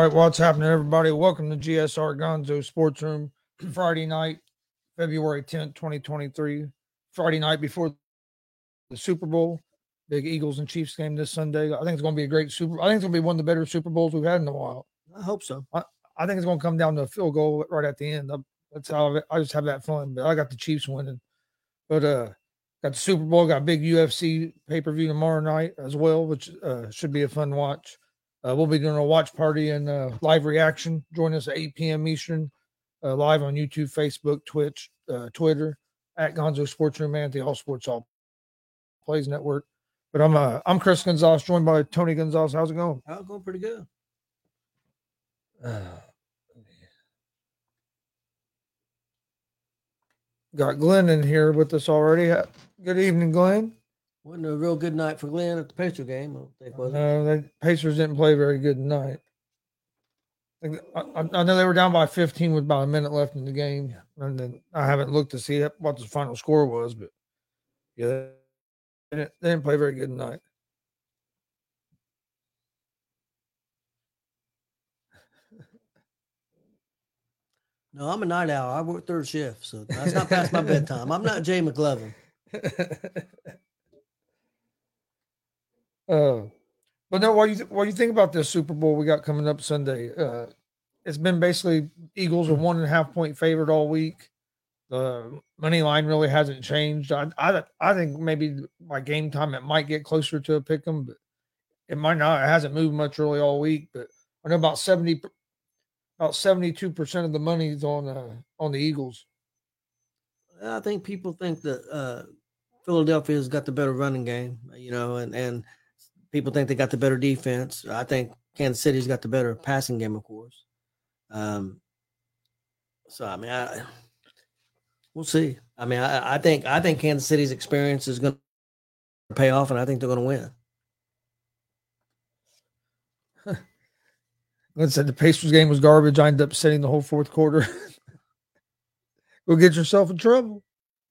right, what's happening, everybody? Welcome to GSR Gonzo Sports Room. Friday night, February 10th, 2023. Friday night before the Super Bowl. Big Eagles and Chiefs game this Sunday. I think it's going to be a great Super. I think it's going to be one of the better Super Bowls we've had in a while. I hope so. I think it's going to come down to a field goal right at the end. That's how I just have that fun. But I got the Chiefs winning. But got the Super Bowl. Got a big UFC pay per view tomorrow night as well, which should be a fun watch. We'll be doing a watch party and live reaction. Join us at 8 p.m. Eastern, live on YouTube, Facebook, Twitch, Twitter, at Gonzo Sports Room and the All Sports All Plays Network. But I'm Chris Gonzalez, joined by Tony Gonzalez. How's it going? I'm going pretty good. Got Glenn in here with us already. Good evening, Glenn. Wasn't a real good night for Glenn at the Pacer game, I don't think, was it? The Pacers didn't play very good tonight. I know they were down by 15 with about a minute left in the game. Yeah. And then I haven't looked to see what the final score was, but yeah, they didn't play very good tonight. No, I'm a night owl. I work third shift, so that's not past my bedtime. I'm not Jay McLovin. But no, what do you think about this Super Bowl we got coming up Sunday? It's been basically Eagles are 1.5 point favorite all week. The money line really hasn't changed. I think maybe by game time it might get closer to a pick 'em, but it might not. It hasn't moved much really all week. But I know about 72% of the money is on the Eagles. I think people think that Philadelphia's got the better running game, and people think they got the better defense. I think Kansas City's got the better passing game, of course. So I mean, we'll see. I mean, I think Kansas City's experience is going to pay off, and I think they're going to win. Glenn said the Pacers game was garbage. I ended up sitting the whole fourth quarter. Go get yourself in trouble.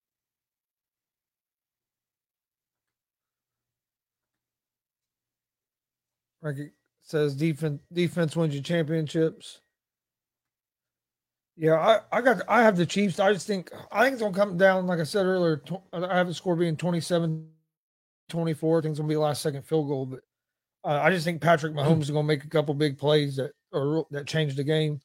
Frankie says defense wins you championships. Yeah, I have the Chiefs. I think it's gonna come down, like I said earlier. I have the score being 27-24. I think it's gonna be a last second field goal, but I just think Patrick Mahomes is gonna make a couple big plays that change the game.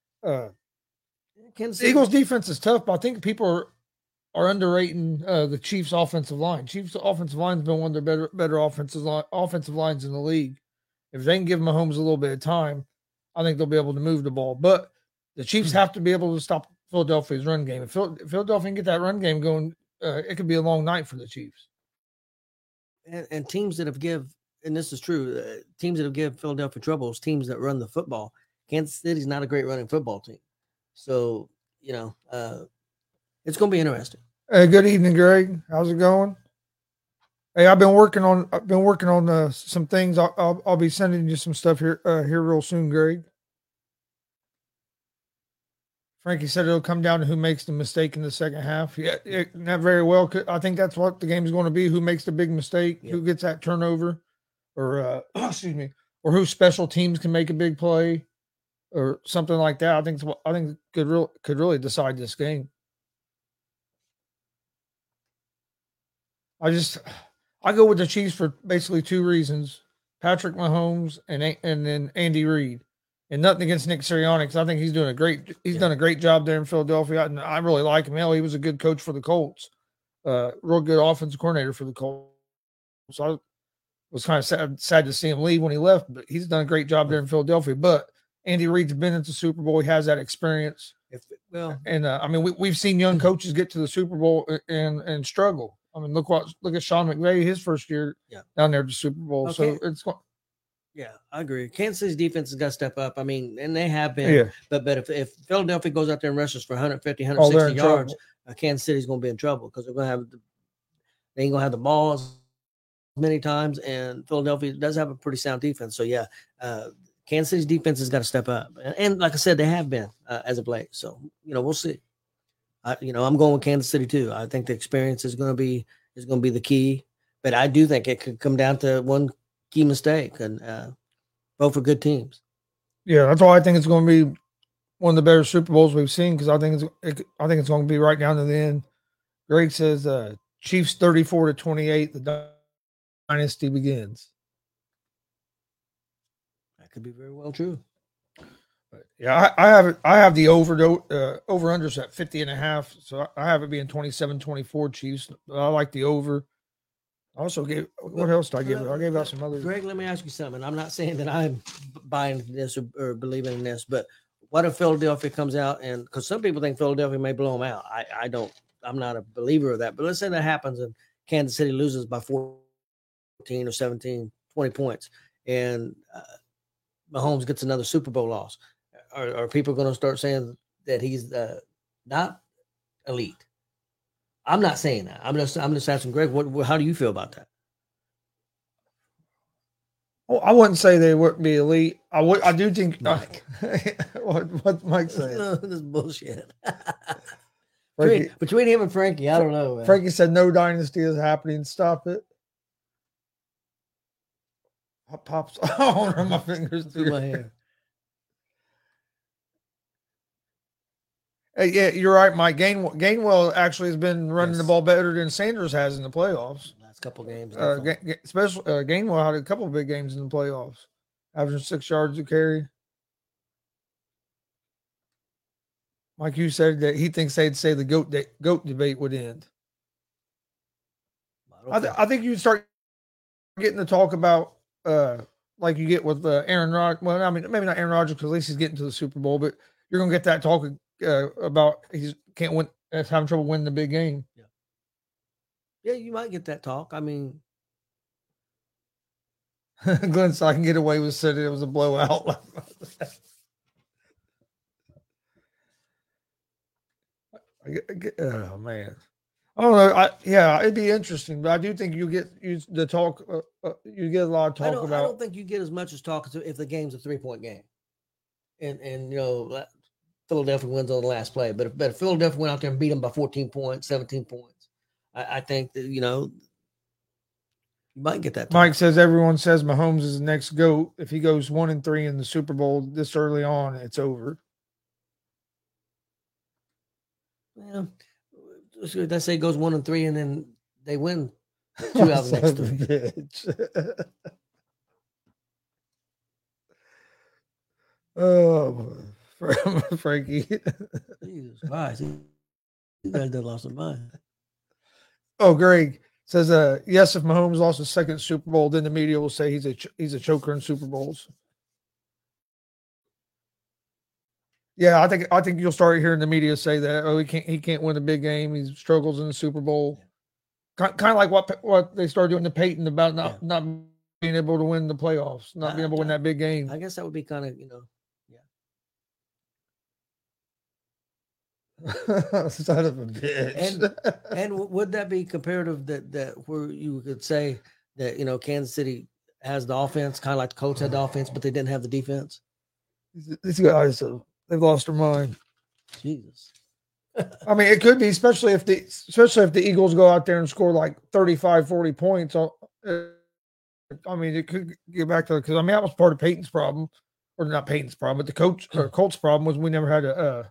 Eagles defense is tough, but I think people are underrating the Chiefs offensive line. Chiefs offensive line has been one of their better offensive lines in the league. If they can give Mahomes a little bit of time, I think they'll be able to move the ball. But the Chiefs have to be able to stop Philadelphia's run game. If Philadelphia can get that run game going, it could be a long night for the Chiefs. And teams that have and this is true, teams that have given Philadelphia troubles, teams that run the football. Kansas City's not a great running football team. So, it's going to be interesting. Hey, good evening, Greg. How's it going? Hey, I've been working on some things. I'll be sending you some stuff here real soon, Greg. Frankie said it'll come down to who makes the mistake in the second half. Yeah, not very well. I think that's what the game is going to be. Who makes the big mistake? Yep. Who gets that turnover? Or excuse me, or who special teams can make a big play, or something like that. I think could really decide this game. I go with the Chiefs for basically two reasons: Patrick Mahomes and then Andy Reid. And nothing against Nick Sirianni, because I think he's done a great job there in Philadelphia. And I really like him. Hell, he was a good coach for the Colts. Real good offensive coordinator for the Colts. So I was kind of sad to see him leave when he left, but he's done a great job there in Philadelphia. But Andy Reid's been at the Super Bowl. He has that experience. I mean, we've seen young coaches get to the Super Bowl and struggle. I mean, look at Sean McVay, his first year down there at the Super Bowl. Okay. So it's yeah, I agree. Kansas City's defense has got to step up. I mean, and they have been. Yeah. But if Philadelphia goes out there and rushes for 150, 160 yards, Kansas City's going to be in trouble because they ain't going to have the balls many times, and Philadelphia does have a pretty sound defense. So, yeah, Kansas City's defense has got to step up. And like I said, they have been as of late. So, we'll see. I'm going with Kansas City too. I think the experience is going to be the key. But I do think it could come down to one key mistake, and both are good teams. Yeah, that's why I think it's going to be one of the better Super Bowls we've seen because I think it's going to be right down to the end. Greg says Chiefs 34-28. The dynasty begins. That could be very well true. But yeah, I have the over unders at 50.5. So I have it being 27-24 Chiefs. I like the over. I also gave what else did I give it? I gave out some other. Greg, let me ask you something. I'm not saying that I'm buying this or believing in this, but what if Philadelphia comes out and because some people think Philadelphia may blow them out. I don't. I'm not a believer of that. But let's say that happens and Kansas City loses by 14 or 17, 20 points, and Mahomes gets another Super Bowl loss. Are people going to start saying that he's not elite? I'm not saying that. I'm just asking Greg. How do you feel about that? Well, I wouldn't say they wouldn't be elite. I do think Mike. What Mike said. This bullshit. Between him and Frankie, I don't know. Man. Frankie said no dynasty is happening. Stop it. Pops on my fingers through my hair. Yeah, you're right, Mike. Gainwell actually has been running the ball better than Sanders has in the playoffs. Last couple games. Especially Gainwell had a couple of big games in the playoffs, averaging 6 yards a carry. Like you said, that he thinks they'd say the GOAT debate would end. I think you start getting to talk about like you get with Aaron Rodgers. Well, I mean, maybe not Aaron Rodgers because at least he's getting to the Super Bowl, but you're gonna get that talk about he can't win, having trouble winning the big game. Yeah, you might get that talk. I mean, Glenn said I can get away with saying it was a blowout. Oh man, I don't know. It'd be interesting, but I do think you get the talk. You get a lot of talk about. I don't think you get as much as talk if the game's a 3-point game, and you know Philadelphia wins on the last play. But if Philadelphia went out there and beat them by 14 points, 17 points, I think that you might get that talk. Mike says everyone says Mahomes is the next GOAT. If he goes 1-3 in the Super Bowl this early on, it's over. Well, let's say it goes 1-3 and then they win 2 out of the next 3. Oh, Frankie. Jesus Christ. You guys done lost their mind. Oh, Greg says, yes, if Mahomes lost his second Super Bowl, then the media will say he's a choker in Super Bowls. Yeah, I think you'll start hearing the media say that. Oh, he can't win a big game. He struggles in the Super Bowl. Kind of like what they started doing to Peyton about not being able to win the playoffs, not being able to win that big game. I guess that would be kind of Son of a bitch. And would that be comparative that where you could say that Kansas City has the offense, kind of like the Colts had the offense, but they didn't have the defense? These guys. They've lost their mind. Jesus. I mean, it could be, especially if the Eagles go out there and score like 35, 40 points. I mean, it could get back to because I mean that was part of Peyton's problem, or not Peyton's problem, but the Colts' problem was we never had a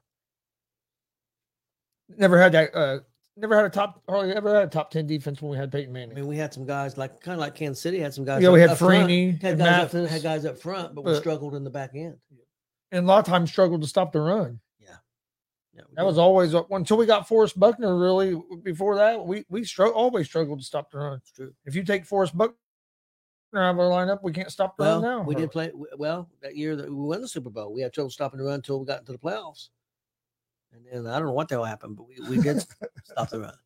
top 10 defense when we had Peyton Manning. I mean, we had some guys kind of like Kansas City had some guys. Yeah, we had Freeney, had guys up front, but we struggled in the back end. And a lot of times struggled to stop the run. Yeah, that was always until we got Forrest Buckner. Really, before that, we always struggled to stop the run. It's true. If you take Forrest Buckner out of our lineup, we can't stop the run now. We did play well that year that we won the Super Bowl. We had trouble stopping the run until we got into the playoffs, and then I don't know what the hell happened, but we did stop the run.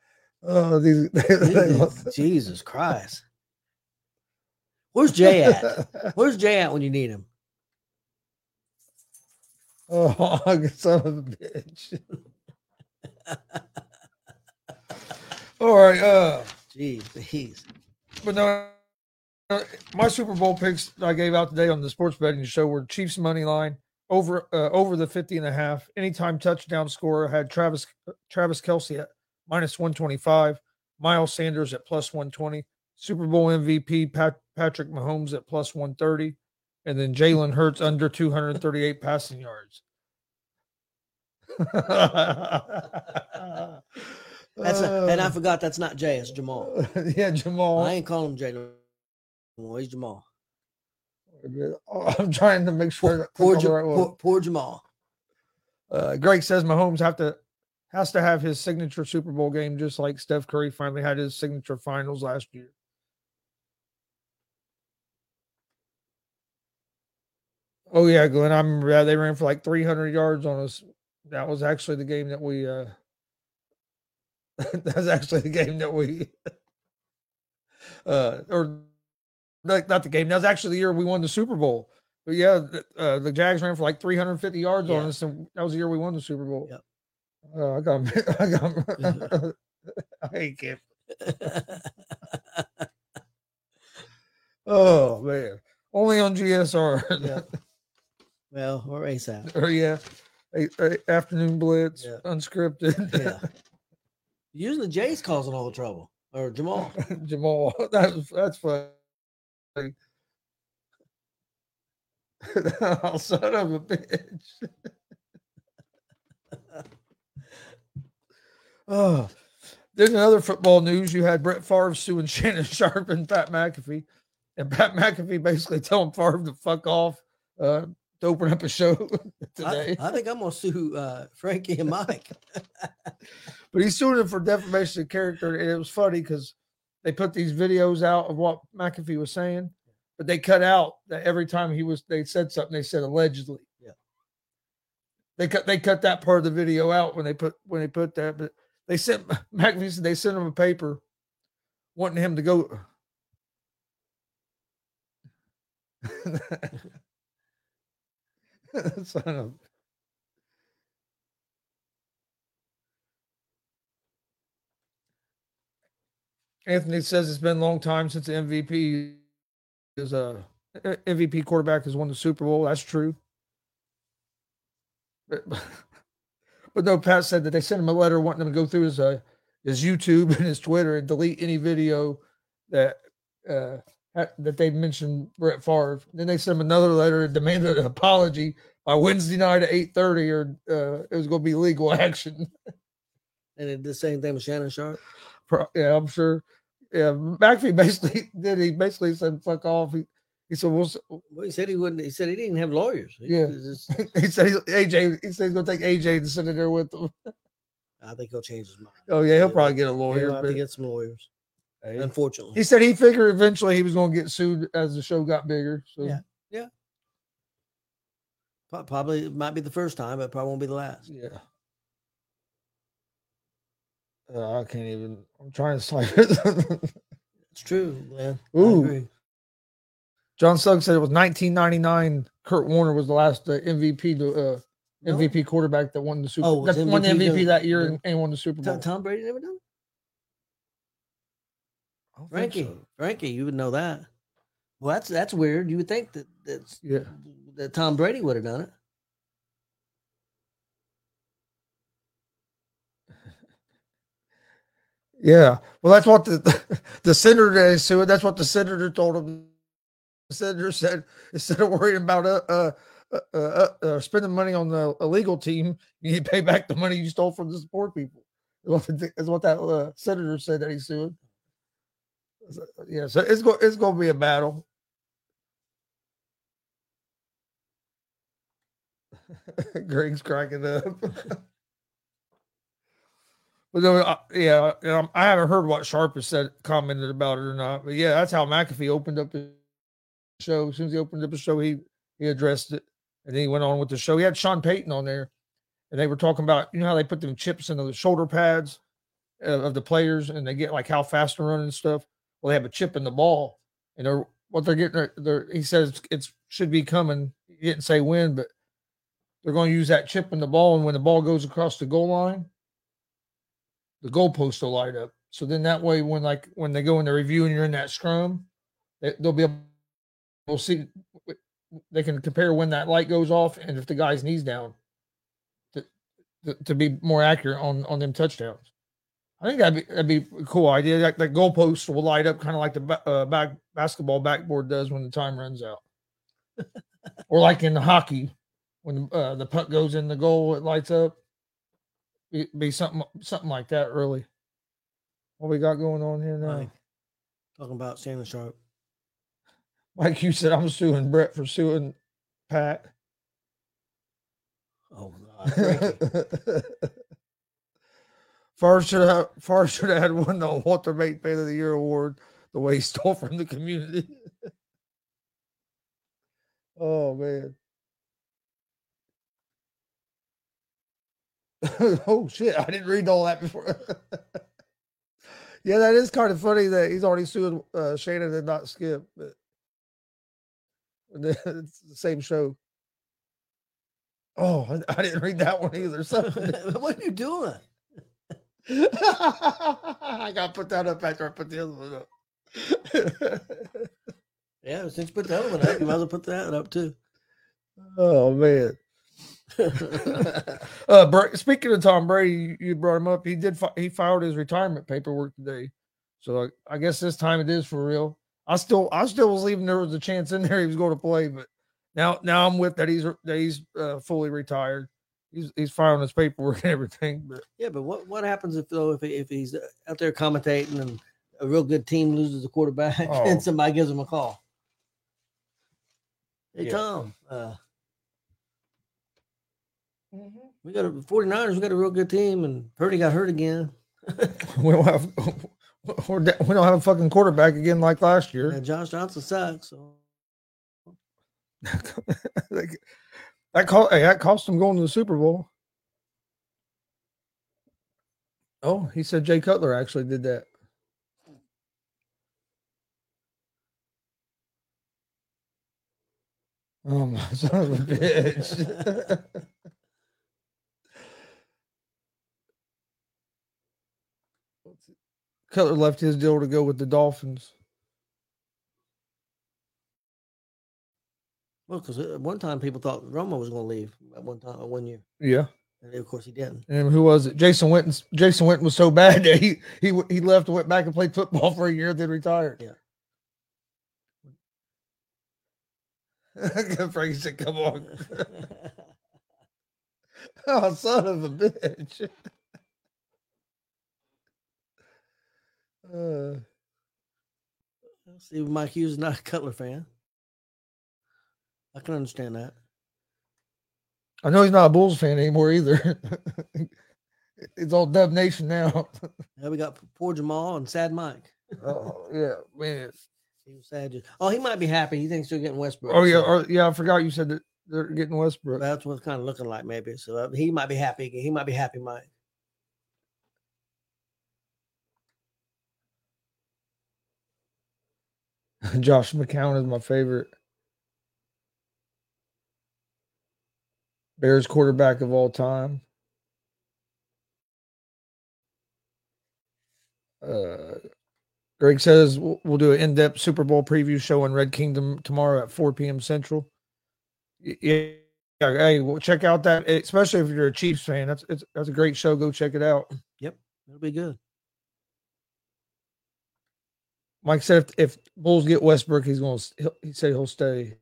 Oh, Jesus Christ! Where's Jay at? Where's Jay at when you need him? Oh, son of a bitch. All right. Jeez. But no, my Super Bowl picks I gave out today on the sports betting show were Chiefs money line over the 50.5. Anytime touchdown scorer had Travis Kelce at -125, Miles Sanders at +120, Super Bowl MVP Patrick Mahomes at +130, And then Jalen Hurts under 238 passing yards. And I forgot that's not Jay, it's Jamal. Yeah, Jamal. I ain't calling him Jalen. He's Jamal. I'm trying to make sure. Poor Jamal. Greg says Mahomes has to have his signature Super Bowl game, just like Steph Curry finally had his signature finals last year. Oh yeah, Glenn, I remember that. They ran for like 300 yards on us. That was actually the game that we that's actually the game that we or not the game. That was actually the year we won the Super Bowl. But yeah, the Jags ran for like 350 yards on us, and that was the year we won the Super Bowl. Yep. I hate him. Oh man, only on GSR. Yeah. Well, or ASAP. Or yeah, afternoon blitz, unscripted. Yeah. Usually Jay's causing all the trouble, or Jamal. Jamal, that's funny. Oh, son of a bitch. Oh, there's another football news. You had Brett Favre suing Shannon Sharpe and Pat McAfee, and Pat McAfee basically telling Favre to fuck off to open up a show today. I think I'm gonna sue Frankie and Mike. But he's suing him for defamation of character, and it was funny because they put these videos out of what McAfee was saying, but they cut out that every time they said something, they said allegedly. Yeah. They cut that part of the video out when they put that, but they sent McAfee said they sent him a paper wanting him to go. Son of. Anthony says it's been a long time since the MVP is a MVP quarterback has won the Super Bowl. That's true. But no, Pat said that they sent him a letter wanting him to go through his YouTube and his Twitter and delete any video that they mentioned Brett Favre. Then they sent him another letter and demanded an apology by Wednesday night at 8:30, or it was going to be legal action. And it did the same thing with Shannon Sharpe. Yeah, I'm sure. Yeah, McAfee basically did. He basically said, "Fuck off." He said, "Well, he said he wouldn't." He said he didn't have lawyers. He said AJ. He said he's gonna take AJ to sit in there with him. I think he'll change his mind. Oh yeah, he'll probably get a lawyer. He'll have to get some lawyers. Hey. Unfortunately, he said he figured eventually he was going to get sued as the show got bigger. So yeah. Probably it might be the first time, but probably won't be the last. Yeah. I can't even. I'm trying to slide it. It's true, man. Ooh. I agree. John Suggs said it was 1999. Kurt Warner was the last MVP quarterback that won the Super Bowl. That's won the MVP that year and won the Super Bowl. Tom Brady never done it? Frankie, you would know that. Well, that's weird. You would think that Tom Brady would have done it. Yeah, well, that's what the senator sued. That's what the senator told him. The senator said instead of worrying about spending money on the illegal team, you need to pay back the money you stole from the poor people. Is what that senator said that he sued. Yeah, so it's going to be a battle. Greg's cracking up. But no, I haven't heard what Sharpe has commented about it or not. But yeah, that's how McAfee opened up his show. As soon as he opened up his show, he addressed it, and then he went on with the show. He had Sean Payton on there, and they were talking about how they put them chips into the shoulder pads of the players, and they get like how fast they're running and stuff. Well, they have a chip in the ball, and they're getting. He says it should be coming. He didn't say when, but they're going to use that chip in the ball, and when the ball goes across the goal line, the goalpost will light up. So then that way, when they go in the review and you're in that scrum, they'll be able to see. They can compare when that light goes off and if the guy's knees down to be more accurate on them touchdowns. I think that'd be a cool idea. That goalpost will light up kind of like the basketball backboard does when the time runs out. Or like in the hockey, when the puck goes in the goal, it lights up. Be something like that, really. What we got going on here now? Mike, talking about Shannon Sharpe. Like you said, I'm suing Brett for suing Pat. Oh God, Favre should have had won the Walter Mate Fan of the Year award the way he stole from the community. Oh man. Oh shit! I didn't read all that before. Yeah, that is kind of funny that he's already suing Shannon and not Skip, but it's the same show. Oh, I didn't read that one either. So what are you doing? I got to put that up after I put the other one up. Yeah, since you put the other one up, you might as well put that up too. Oh man. Speaking of Tom Brady, you brought him up. He filed his retirement paperwork today, so I guess this time it is for real. I still was leaving there was a chance in there he was going to play, but now I'm with that he's fully retired. He's filing his paperwork and everything. But yeah, but what happens if he's out there commentating and a real good team loses the quarterback and somebody gives him a call? Hey Tom. We got 49ers. We got a real good team, and Purdy got hurt again. we don't have a fucking quarterback again like last year. Yeah, Josh Johnson sucks. So. that cost him going to the Super Bowl. Oh, he said Jay Cutler actually did that. Oh my son of a bitch. Cutler left his deal to go with the Dolphins. Well, because at one time people thought Romo was going to leave at one year. Yeah. And of course he didn't. And who was it? Jason Witten was so bad that he left and went back and played football for a year, then retired. Yeah. Frankie said, "Come on." Oh, son of a bitch. See, Mike Hughes is not a Cutler fan. I can understand that. I know he's not a Bulls fan anymore either. It's all Dub Nation now. Yeah, we got poor Jamal and sad Mike. Oh yeah, man. He was sad. He might be happy. He thinks they're getting Westbrook. Oh yeah, yeah. I forgot you said that they're getting Westbrook. That's what it's kind of looking like, maybe. So he might be happy. He might be happy, Mike. Josh McCown is my favorite Bears quarterback of all time. Greg says we'll do an in-depth Super Bowl preview show on Red Kingdom tomorrow at 4 p.m. Central. Yeah, hey, well, check out that, especially if you're a Chiefs fan. That's a great show. Go check it out. Yep, it'll be good. Mike said if Bulls get Westbrook, he said he'll stay.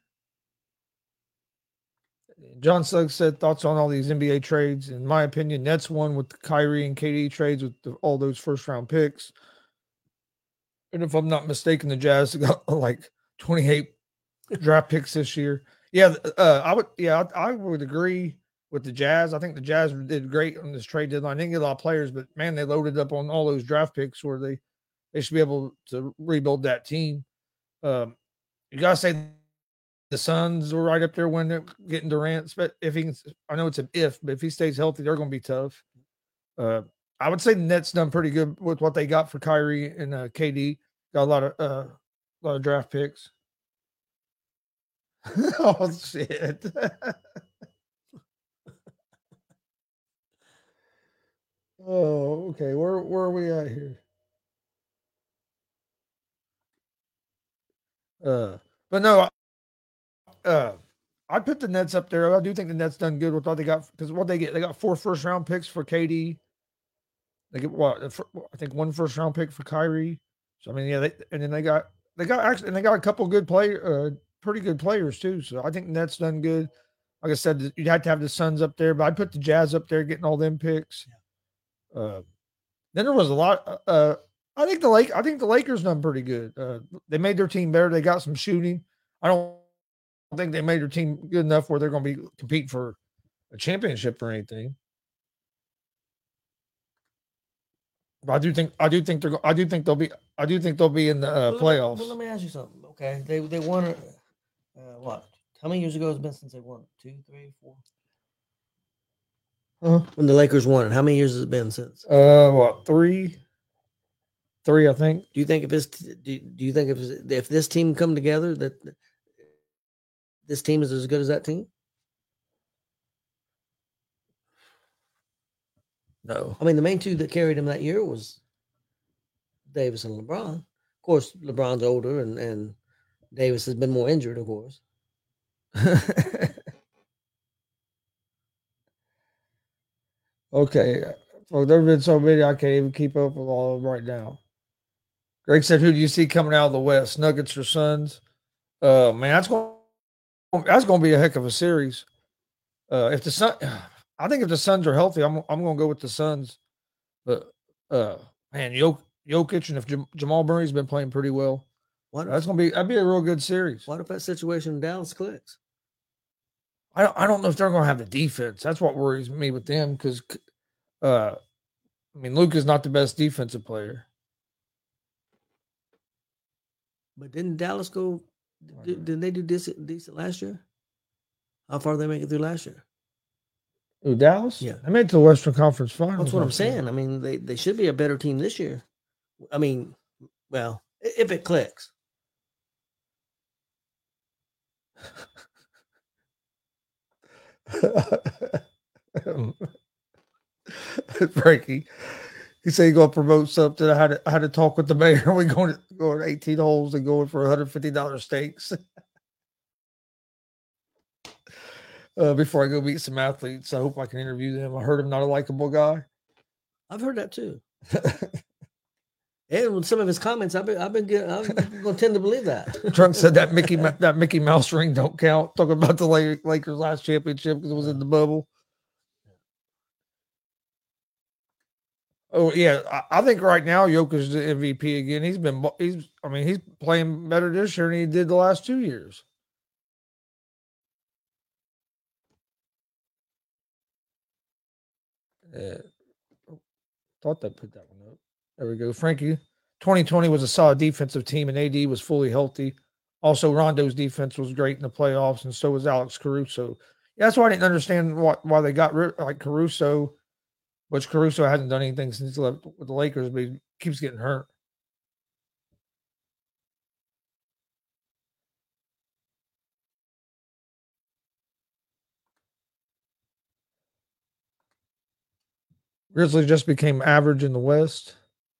John Suggs said thoughts on all these NBA trades. In my opinion, Nets won with the Kyrie and KD trades with all those first round picks. And if I'm not mistaken, the Jazz got like 28 draft picks this year. Yeah, I would agree with the Jazz. I think the Jazz did great on this trade deadline. They didn't get a lot of players, but man, they loaded up on all those draft picks where they should be able to rebuild that team. You gotta say the Suns were right up there when they're getting Durant. But if he can, I know it's an if, but if he stays healthy, they're going to be tough. I would say the Nets done pretty good with what they got for Kyrie and KD. Got a lot of draft picks. Oh shit! Oh, okay. Where are we at here? But no, I put the Nets up there. I do think the Nets done good with what they got, because what they get, they got 4 first round picks for KD. They get I think 1 first round pick for Kyrie. So I mean, yeah, they got a couple good pretty good players too. So I think Nets done good. Like I said, you'd have to have the Suns up there, but I'd put the Jazz up there, getting all them picks. Then there was a lot. I think the Lakers done pretty good. They made their team better. They got some shooting. I don't think they made their team good enough where they're going to be compete for a championship or anything. But I do think they'll be in the playoffs. Let me ask you something. Okay, they won it. What? How many years ago has it been since they won it? 2, 3, 4? When the Lakers won it, how many years has it been since? What, 3? 3, I think. Do you think if this team come together that this team is as good as that team? No. I mean, the main two that carried him that year was Davis and LeBron. Of course, LeBron's older and Davis has been more injured, of course. Okay. Well, there have been so many I can't even keep up with all of them right now. Greg said, "Who do you see coming out of the West? Nuggets or Suns?" Man, that's going to be a heck of a series. I think if the Suns are healthy, I'm going to go with the Suns. But man, Jokic, and if Jamal Murray's been playing pretty well, that'd be a real good series. What if that situation in Dallas clicks? I don't know if they're going to have the defense. That's what worries me with them because, I mean, Luke is not the best defensive player. But didn't Dallas go? Didn't they do decent last year? How far did they make it through last year? Ooh, Dallas? Yeah. They made it to the Western Conference Finals. That's what I'm saying. I mean, they should be a better team this year. I mean, well, if it clicks. Frankie, he said he's going to promote something. I had to talk with the mayor. We're going 18 holes and going for $150 stakes. Before I go meet some athletes, I hope I can interview them. I heard him not a likable guy. I've heard that too. And with some of his comments, I'm going to tend to believe that. Trunk said that Mickey Mouse ring don't count. Talking about the Lakers' last championship because it was in the bubble. Oh yeah, I think right now Jokic is the MVP again. He's playing better this year than he did the last 2 years. Thought that put that one up. There we go. Frankie, 2020 was a solid defensive team, and AD was fully healthy. Also, Rondo's defense was great in the playoffs, and so was Alex Caruso. Yeah, that's why I didn't understand why they got rid of Caruso, which Caruso hasn't done anything since he left with the Lakers, but he keeps getting hurt. Grizzlies just became average in the West.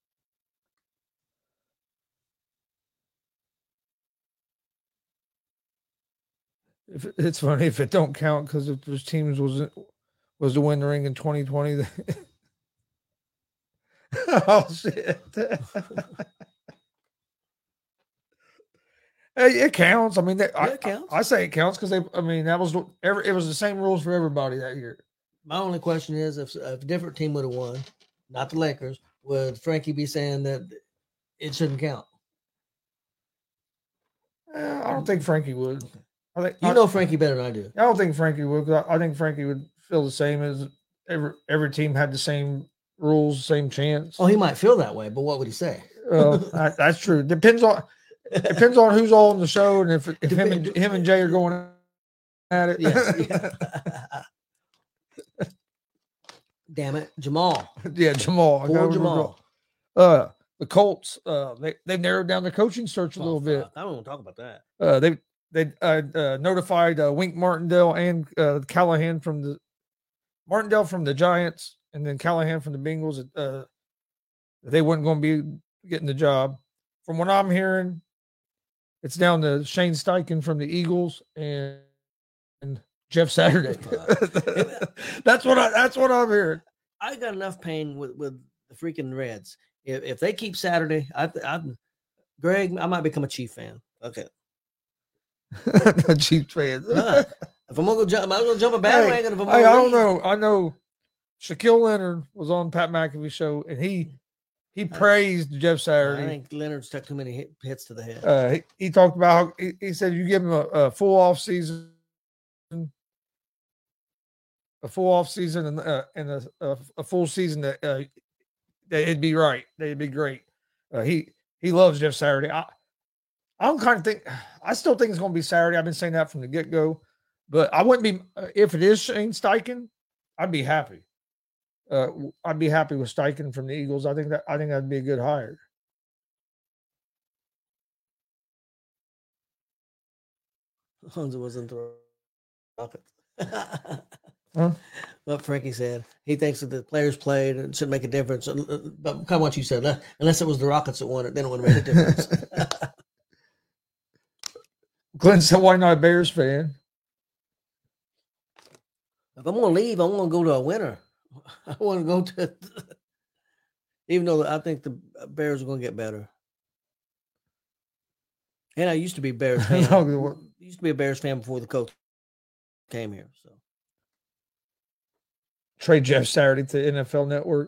It's funny if it don't count because if those teams was to win the ring in 2020. Oh shit! Hey, it counts. I mean, it counts. I say it counts because it was the same rules for everybody that year. My only question is if a different team would have won, not the Lakers, would Frankie be saying that it shouldn't count? I don't think Frankie would. I know Frankie better than I do. I don't think Frankie would. I think Frankie would feel the same as every team had the same rules, same chance. Oh, he might feel that way, but what would he say? That's true. Depends on who's all on the show and if him and Jay are going at it. Yeah. Damn it, Jamal. Yeah, Jamal. Poor Jamal. The Colts. They've narrowed down the coaching search a little bit. I don't want to talk about that. They notified Wink Martindale and Callahan from the Giants, and then Callahan from the Bengals. They weren't going to be getting the job. From what I'm hearing, it's down to Shane Steichen from the Eagles and Jeff Saturday. That's what I'm hearing. I got enough pain with the freaking Reds. If they keep Saturday, Greg, I might become a Chief fan. Okay. Chiefs fans. If I'm gonna go jump a bandwagon. I don't know. I know Shaquille Leonard was on Pat McAfee's show, and he praised Jeff Saturday. I think Leonard's took too many hits to the head. He talked about how he said you give him a full off season, and a full season that it'd be right. They'd be great. He loves Jeff Saturday. I still think it's going to be Saturday. I've been saying that from the get go, but I wouldn't be if it is Shane Steichen. I'd be happy. I'd be happy with Steichen from the Eagles. I think that'd be a good hire. As long as it wasn't the Rockets. Huh? What Frankie said. He thinks that the players played and shouldn't make a difference. But kind of what you said, unless it was the Rockets that won it, then it wouldn't make a difference. Glenn said, "Why not a Bears fan?" If I'm going to leave, I'm going to go to a winner. I want to go to, even though I think the Bears are going to get better. And I used to be a Bears fan. Used to be a Bears fan before the coach came here. So trade Jeff Saturday to NFL Network.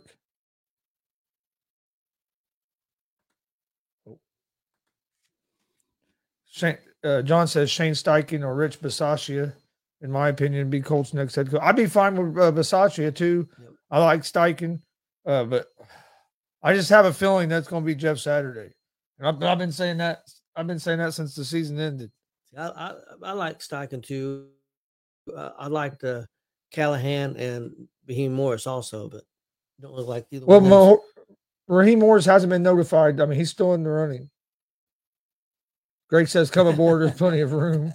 John says Shane Steichen or Rich Bisaccia, in my opinion, be Colts' next head coach. I'd be fine with Bisaccia too. Yep. I like Steichen, but I just have a feeling that's going to be Jeff Saturday. And I've been saying that. I've been saying that since the season ended. I like Steichen too. I liked Callahan and Raheem Morris also, but don't look like either one. Well, Raheem Morris hasn't been notified. I mean, he's still in the running. Greg says, "Come aboard. There's plenty of room."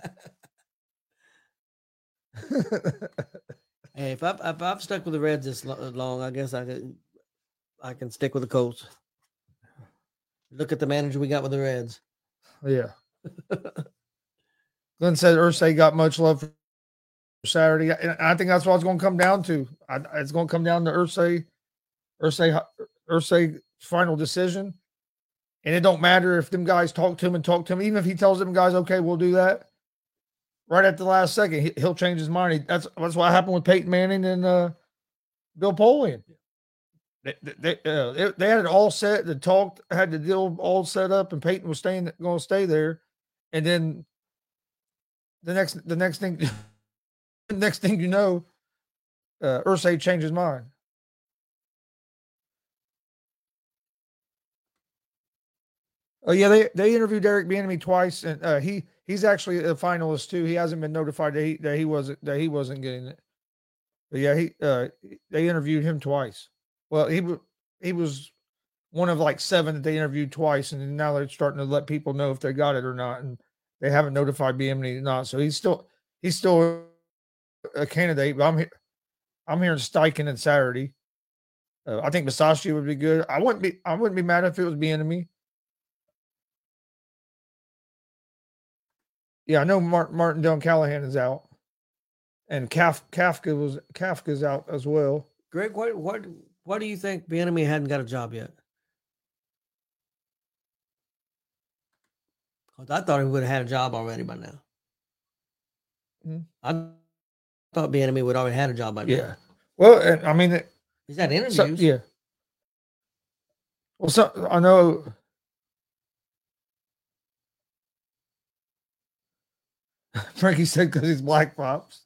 Hey, if I've stuck with the Reds this long, I guess I can stick with the Colts. Look at the manager we got with the Reds. Yeah. Glenn said Irsay got much love for Saturday. And I think that's what it's going to come down to. It's going to come down to Irsay final decision. And it don't matter if them guys talk to him, even if he tells them guys, okay, we'll do that. Right at the last second, he'll change his mind. That's what happened with Peyton Manning and Bill Polian. They had it all set. The talk had the deal all set up, and Peyton was going to stay there. And then the next thing, you know, Irsay changed his mind. Oh yeah, they interviewed Eric Bieniemy twice, and he's actually a finalist too. He hasn't been notified that he wasn't getting it. But yeah, they interviewed him twice. Well, he was one of like 7 that they interviewed twice, and now they're starting to let people know if they got it or not, and they haven't notified Bieniemy or not. So he's still a candidate. But I'm hearing Steichen and Saturday. I think Bisaccia would be good. I wouldn't be mad if it was Bieniemy. Yeah, I know Martindale and Callahan is out, and Kafka's out as well. Greg, what do you think Bieniemy hadn't got a job yet? I thought he would have had a job already by now. Mm-hmm. I thought Bieniemy would already had a job by now. Yeah. Well, I mean, he's had interviews. Yeah. Well, I know. Frankie said because he's Black Pops.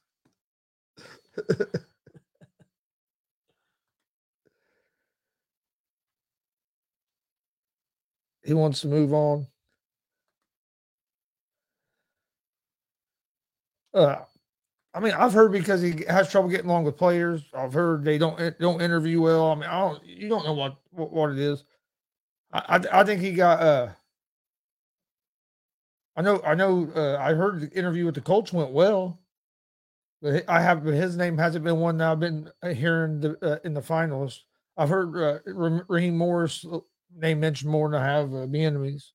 He wants to move on. I mean, I've heard because he has trouble getting along with players. I've heard they don't interview well. I mean, you don't know what it is. I think he got. I know. I heard the interview with the Colts went well, but his name hasn't been one that I've been hearing in the finalists. I've heard Raheem Morris name mentioned more than I have Bieniemy's.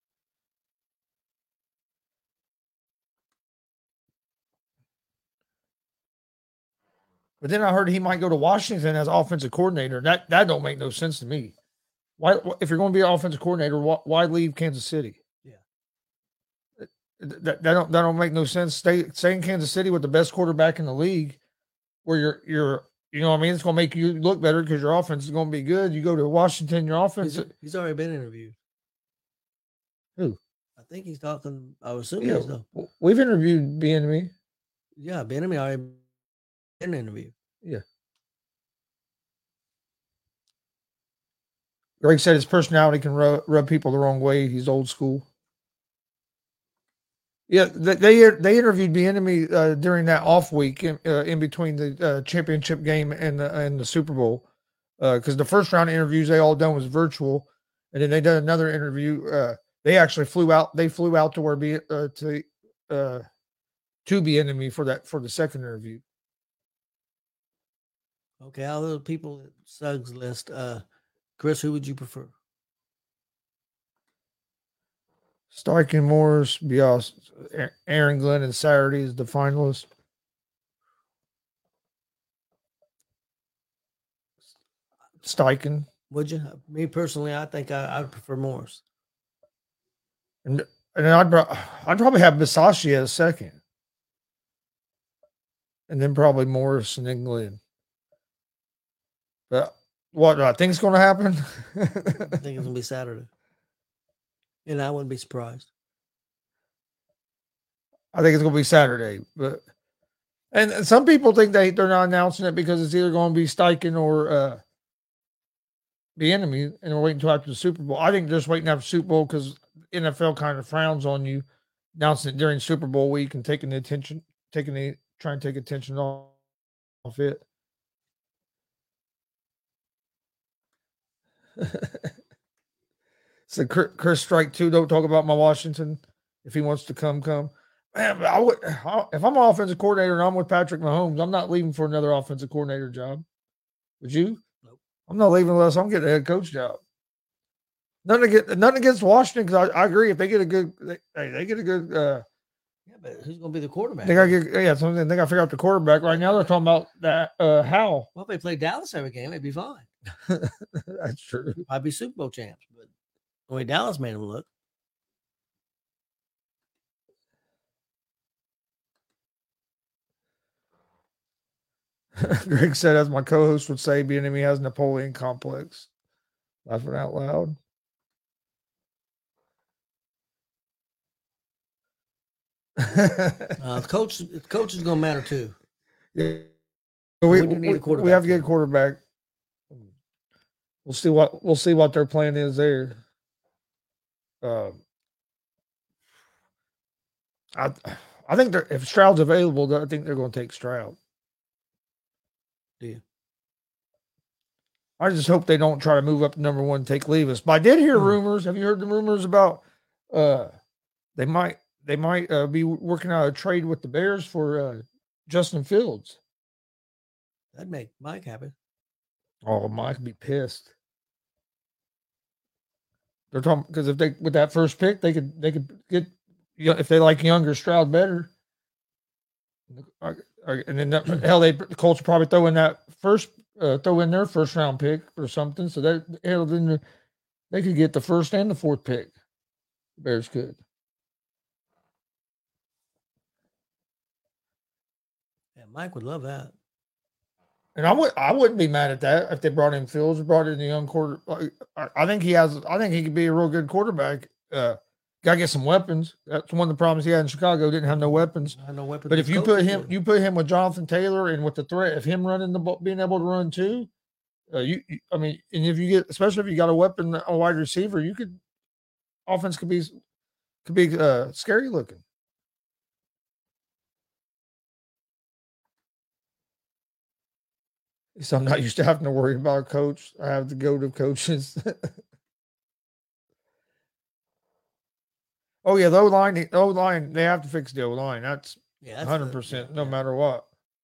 But then I heard he might go to Washington as offensive coordinator. That don't make no sense to me. Why, if you're going to be an offensive coordinator, why leave Kansas City? Yeah, That don't make no sense. Stay in Kansas City with the best quarterback in the league, where you're you know what I mean. It's going to make you look better because your offense is going to be good. You go to Washington, your offense. He's already been interviewed. Who? I think he's talking. I was assuming he's though. We've interviewed Bieniemy. Yeah, Bieniemy already been interviewed. Yeah. Greg said his personality can rub people the wrong way. He's old school. Yeah, they interviewed Bieniemy during that off week in between the championship game and the Super Bowl, because the first round of interviews they all done was virtual, and then they did another interview. They actually flew out. They flew out to where to Bieniemy for the second interview. Okay, all the people at Suggs list. Chris, who would you prefer? Steichen, Morris, Bias, Aaron Glenn, and Saturday is the finalist. Steichen. Would you? Me personally, I think I'd prefer Morris. And I'd probably have Bisaccia as second. And then probably Morris and then Glenn. But what do I think is going to happen? I think it's going to be Saturday. And I wouldn't be surprised. I think it's going to be Saturday. And some people think they're not announcing it because it's either going to be Steichen or Bieniemy, and we're waiting until after the Super Bowl. I think they're just waiting after the Super Bowl because NFL kind of frowns on you announcing it during Super Bowl week and trying to take attention off it. So Chris Strike 2, don't talk about my Washington. If he wants to come. Man, if I'm an offensive coordinator and I'm with Patrick Mahomes, I'm not leaving for another offensive coordinator job. Would you? Nope. I'm not leaving unless I'm getting a head coach job. Nothing against Washington, because I agree. If they get a good, they get a good. Yeah, but who's going to be the quarterback? They got to figure out the quarterback. Right now, they're talking about that. How? Well, if they play Dallas every game, they'd be fine. That's true. I'd be Super Bowl champs, but the way Dallas made them look. Greg said, as my co-host would say, Bieniemy has Napoleon complex. Laughing out loud. The coach is going to matter too. Yeah, we need a quarterback. We have to get a quarterback. We'll see what their plan is there. I think if Stroud's available, I think they're going to take Stroud. Yeah. I just hope they don't try to move up to number one and take Levis. But I did hear rumors. Have you heard the rumors about they might be working out a trade with the Bears for Justin Fields? That'd make Mike happy. Oh, Mike would be pissed. They're talking because if they with that first pick, they could get, if they like younger Stroud better. And then the Colts probably throw in their first round pick or something. So then they could get the first and the fourth pick. The Bears could. Yeah, Mike would love that. And I wouldn't be mad at that if they brought in Fields, brought in the young quarter. I think he could be a real good quarterback. Got to get some weapons. That's one of the problems he had in Chicago. Didn't have no weapons. But if you put him with Jonathan Taylor and with the threat of him running the ball, being able to run too, and if you get, especially if you got a weapon, a wide receiver, offense could be scary looking. So I'm not used to having to worry about a coach. I have to go to coaches. Oh yeah, the O-line, they have to fix the O-line. That's 100%, no matter what.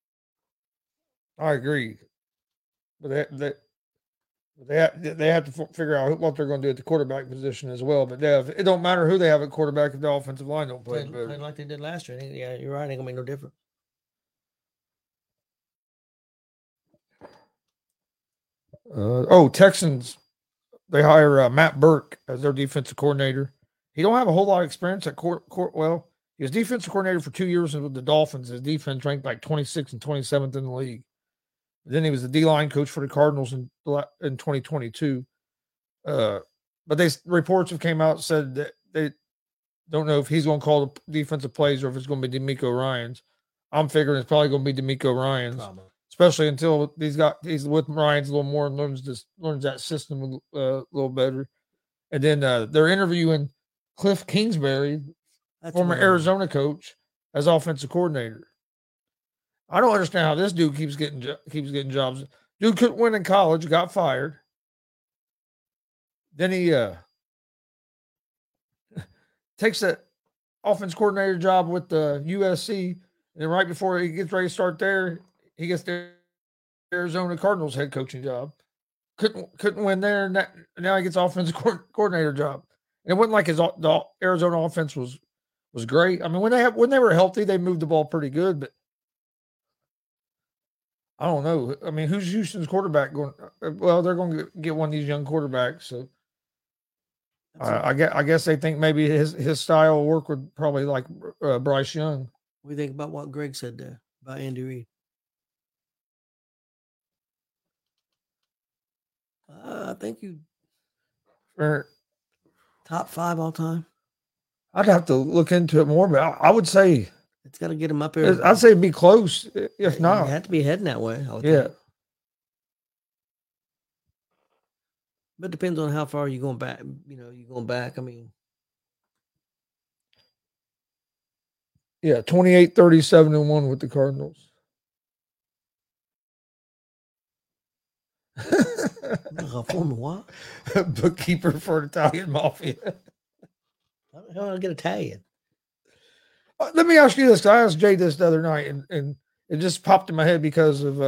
I agree, but they have to figure out what they're going to do at the quarterback position as well. But it don't matter who they have at quarterback if the offensive line don't play like they did last year. Yeah, you're right. It ain't gonna make no difference. Texans, they hire Matt Burke as their defensive coordinator. He don't have a whole lot of experience at well, He was defensive coordinator for 2 years with the Dolphins. His defense ranked like 26th and 27th in the league. Then he was the D-line coach for the Cardinals in 2022. But reports have came out said that they don't know if he's going to call the defensive plays or if it's going to be DeMeco Ryans. I'm figuring it's probably going to be DeMeco Ryans, especially until he's with Ryans a little more and learns that system a little better. And then they're interviewing Cliff Kingsbury, former Arizona coach, as offensive coordinator. I don't understand how this dude keeps getting jobs. Dude couldn't win in college, got fired. Then he takes that offense coordinator job with the USC, and then right before he gets ready to start there, he gets the Arizona Cardinals head coaching job. Couldn't win there, and now he gets offensive coordinator job. And it wasn't like the Arizona offense was great. I mean, when they were healthy, they moved the ball pretty good, but I don't know. I mean, who's Houston's quarterback going? Well, they're going to get one of these young quarterbacks. So I guess they think maybe his style will work with probably like Bryce Young. What do you think about what Greg said there about Andy Reid? I think you top 5 all time. I'd have to look into it more, but I would say it's got to get him up there. I'd say be close, if not. You have to be heading that way. Yeah. Think. But it depends on how far you're going back. You're going back. I mean. Yeah, 28, 37-1 with the Cardinals. Former what? Bookkeeper for Italian Mafia. How the hell did I get Italian? Let me ask you this. I asked Jay this the other night, and it just popped in my head because of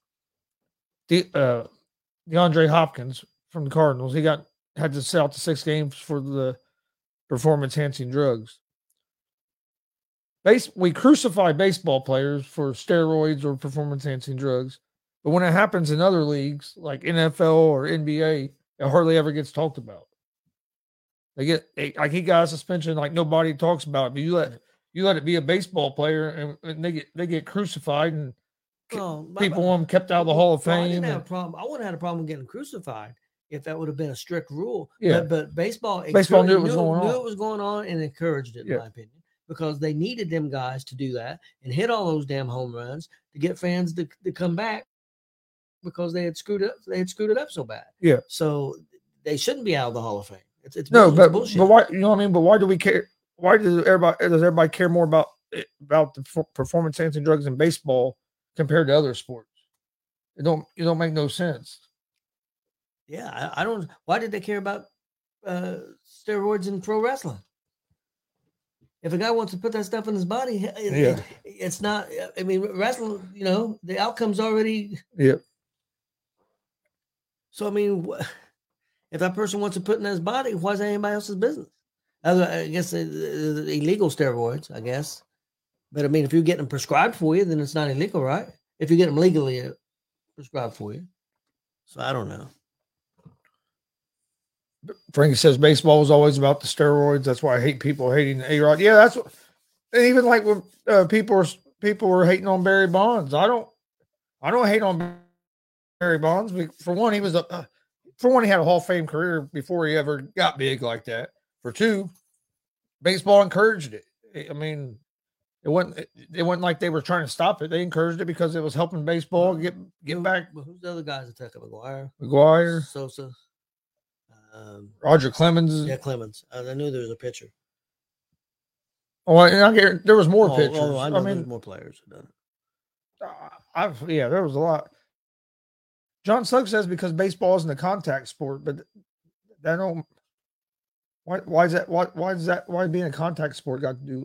DeAndre Hopkins from the Cardinals. He had to sit out the 6 games for the performance-enhancing drugs. We crucify baseball players for steroids or performance-enhancing drugs, but when it happens in other leagues like NFL or NBA, it hardly ever gets talked about. He got a suspension like nobody talks about it, but you let it be a baseball player, and they get crucified, and people want them kept out of the Hall of Fame. I didn't have a problem. I wouldn't have had a problem getting crucified if that would have been a strict rule. Yeah. But baseball knew it was going on and encouraged it, in my opinion, because they needed them guys to do that and hit all those damn home runs to get fans to come back because they had screwed it up. They had screwed it up so bad. Yeah. So they shouldn't be out of the Hall of Fame. It's bullshit. But why? You know what I mean? But why do we care? Why does everybody care more about the performance-enhancing drugs in baseball compared to other sports? It don't make no sense. Yeah, I don't. Why did they care about steroids in pro wrestling? If a guy wants to put that stuff in his body, it's not. I mean, wrestling. The outcome's already. Yeah. So I mean, if that person wants to put in his body, why is that anybody else's business? I guess illegal steroids, I guess. But I mean, if you're getting them prescribed for you, then it's not illegal, right? If you get them legally prescribed for you. So I don't know. Frankie says baseball was always about the steroids. That's why I hate people hating A-Rod. Yeah, that's what. And even like when people were hating on Barry Bonds. I don't hate on Barry Bonds. For one, he had a Hall of Fame career before he ever got big like that. For two, baseball encouraged it. I mean, it wasn't like they were trying to stop it. They encouraged it because it was helping baseball get back. Well, who's the other guys that took it? McGuire, Sosa, Roger Clemens. Yeah, Clemens. I knew there was a pitcher. Oh, and there was more pitchers. I mean, there's more players who done it. There was a lot. John Suggs says because baseball isn't a contact sport, but that don't. Why is that? Why being a contact sport got to do?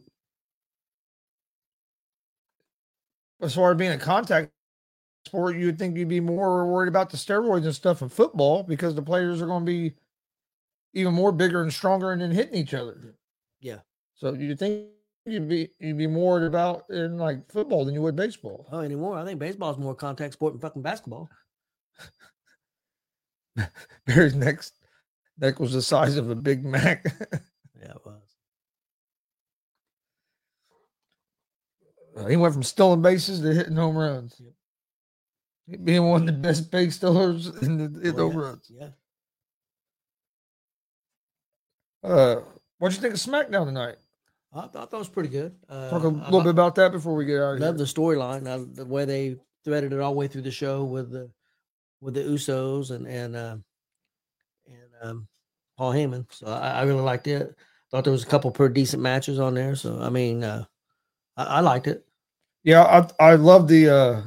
As far as being a contact sport, you'd think you'd be more worried about the steroids and stuff in football because the players are going to be even more bigger and stronger and then hitting each other. Yeah. So you think you'd be more worried about in like football than you would baseball? Oh, anymore? I think baseball is more contact sport than fucking basketball. Barry's neck was the size of a Big Mac. Yeah, it was. He went from stealing bases to hitting home runs. Yep. Being one of the best base stealers in home runs. Yeah. What'd you think of SmackDown tonight? I thought that was pretty good. Talk a little bit about that before we get out of here. Love the storyline, the way they threaded it all the way through the show with the Usos and Paul Heyman. So I really liked it. Thought there was a couple pretty decent matches on there. So I mean, I liked it. Yeah, I love the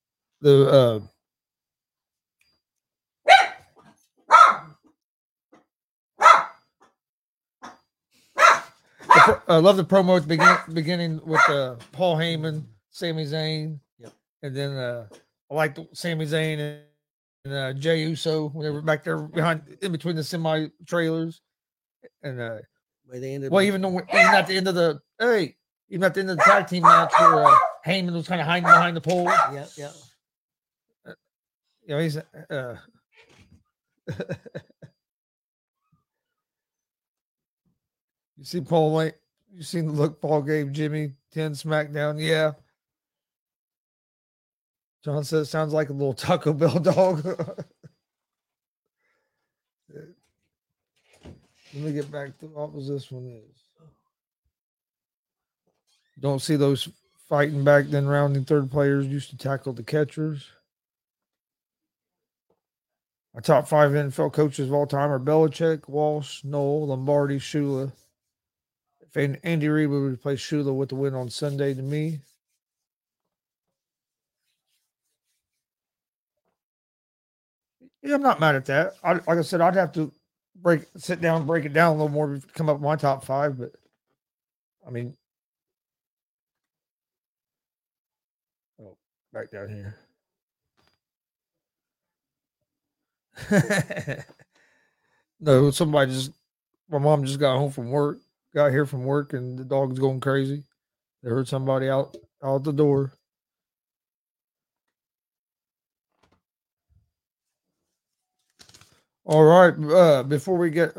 I love the promo at the beginning with Paul Heyman, Sami Zayn. Yep. And then I liked Sami Zayn and Jey Uso when they were back there in between the semi trailers. And even at the end of the tag team match where Heyman was kind of hiding behind the pole. Yeah. You know, he's you see Paul, you seen the look Paul gave Jimmy 10 SmackDown? Yeah. John says sounds like a little Taco Bell dog. Let me get back to what was this one is. Don't see those fighting back then. Rounding third players used to tackle the catchers. Our top 5 NFL coaches of all time are Belichick, Walsh, Noel, Lombardi, Shula. If Andy Reid would replace Shula with the win on Sunday to me. Yeah, I'm not mad at that. Like I said, I'd have to sit down and break it down a little more to come up with my top 5. But, I mean, back down here. No, my mom just got here from work, and the dog's going crazy. They heard somebody out the door. All right, before we get,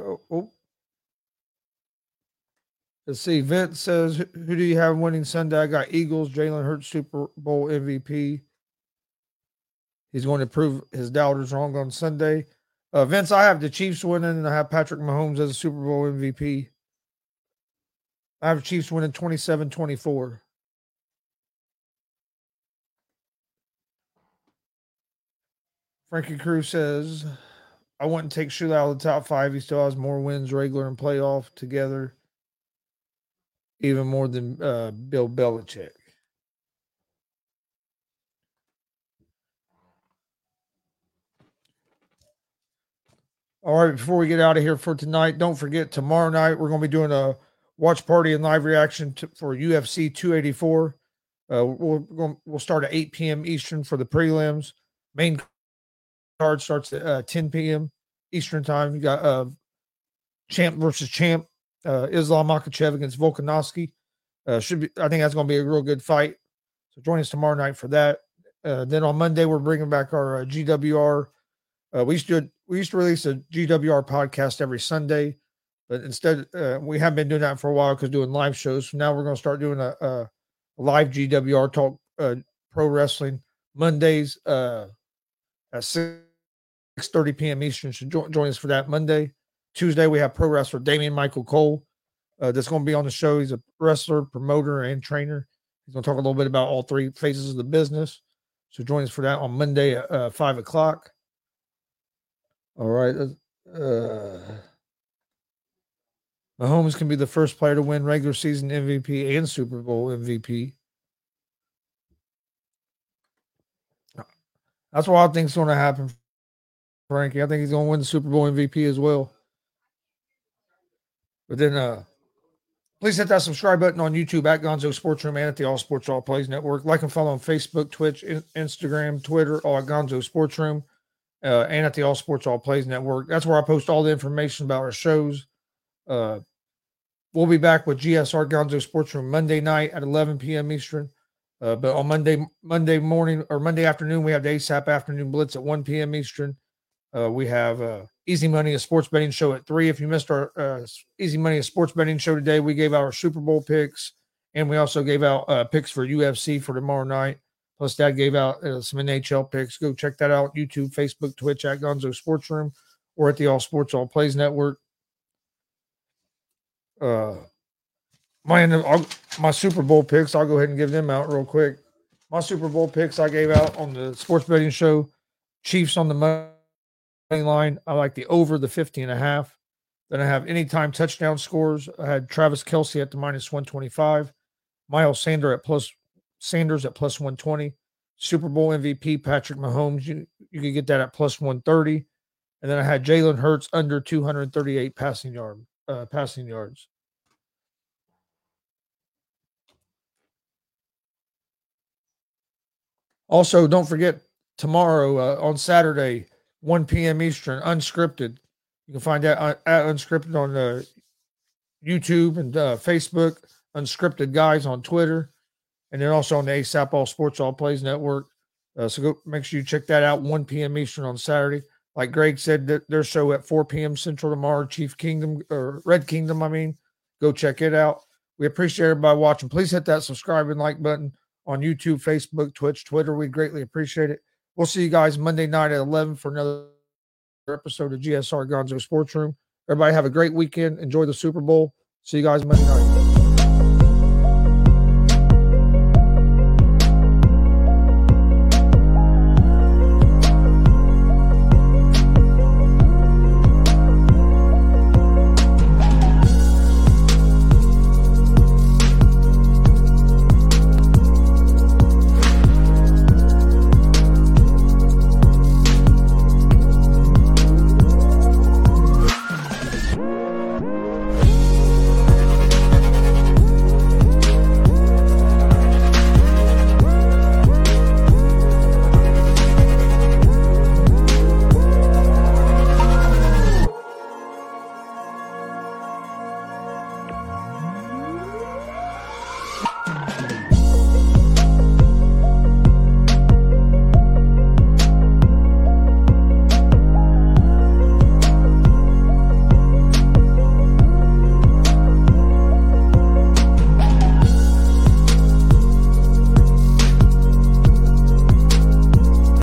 let's see. Vince says, "Who do you have winning Sunday?" I got Eagles. Jalen Hurts, Super Bowl MVP. He's going to prove his doubters wrong on Sunday. Vince, I have the Chiefs winning, and I have Patrick Mahomes as a Super Bowl MVP. I have Chiefs winning 27-24. Frankie Cruz says, I wouldn't take Shula out of the top 5. He still has more wins, regular and playoff together, even more than Bill Belichick. All right, before we get out of here for tonight, don't forget tomorrow night we're going to be doing a watch party and live reaction for UFC 284. We'll start at 8 p.m. Eastern for the prelims. Main card starts at 10 p.m. Eastern time. You got champ versus champ, Islam Makhachev against Volkanovski. I think that's going to be a real good fight. So join us tomorrow night for that. Then on Monday we're bringing back our GWR. We used to release a GWR podcast every Sunday, but instead we haven't been doing that for a while because doing live shows. So now we're going to start doing a live GWR talk pro wrestling Mondays at 6:30 p.m. Eastern. So join us for that Monday. Tuesday we have pro wrestler Damian Michael Cole that's going to be on the show. He's a wrestler, promoter, and trainer. He's going to talk a little bit about all 3 phases of the business. So join us for that on Monday at 5 o'clock. All right. Mahomes can be the first player to win regular season MVP and Super Bowl MVP. That's what I think is going to happen, Frankie. I think he's going to win the Super Bowl MVP as well. But then please hit that subscribe button on YouTube at Gonzo Sports Room and at the All Sports All Plays Network. Like and follow on Facebook, Twitch, Instagram, Twitter, all at Gonzo Sports Room. And at the All Sports All Plays Network. That's where I post all the information about our shows. We'll be back with GSR Gonzo Sports Room Monday night at 11 p.m. Eastern. But on Monday morning or Monday afternoon, we have the ASAP Afternoon Blitz at 1 p.m. Eastern. We have Easy Money, a sports betting show at 3. If you missed our Easy Money, a sports betting show today, we gave our Super Bowl picks And we also gave out picks for UFC for tomorrow night. Plus, Dad gave out some NHL picks. Go check that out. YouTube, Facebook, Twitch at Gonzo Sports Room or at the All Sports All Plays Network. My Super Bowl picks, I'll go ahead and give them out real quick. My Super Bowl picks I gave out on the sports betting show. Chiefs on the money line. I like the over the 50.5. Then I have anytime touchdown scores. I had Travis Kelce at the -125. Miles Sanders at plus 120. Super Bowl MVP Patrick Mahomes. You could get that at plus 130. And then I had Jalen Hurts under 238 passing yards. Also, don't forget tomorrow on Saturday, 1 p.m. Eastern, Unscripted. You can find that at Unscripted on YouTube and Facebook. Unscripted Guys on Twitter, and then also on the ASAP All Sports All Plays Network. So go make sure you check that out. 1 p.m. Eastern on Saturday. Like Greg said, their show at 4 p.m. Central tomorrow. Red Kingdom. Go check it out. We appreciate everybody watching. Please hit that subscribe and like button on YouTube, Facebook, Twitch, Twitter. We greatly appreciate it. We'll see you guys Monday night at 11 for another episode of GSR Gonzo Sports Room. Everybody have a great weekend. Enjoy the Super Bowl. See you guys Monday night.